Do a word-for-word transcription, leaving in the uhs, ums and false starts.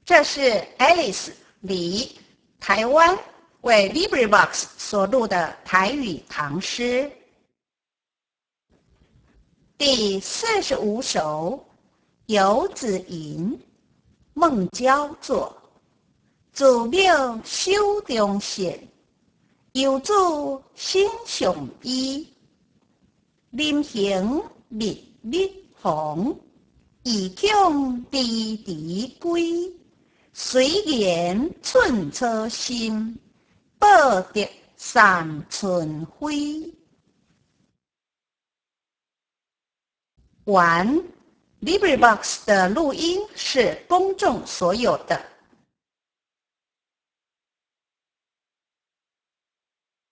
这是 Alice 李台湾为 LibriVox 所录的台语唐诗。第四十五首《游子吟》，孟郊作。自庙修中线，游子身上衣。临行密密缝，意恐迟迟归。虽言寸草心，报得三春晖。完 LibriVox 的录音是公众所有的。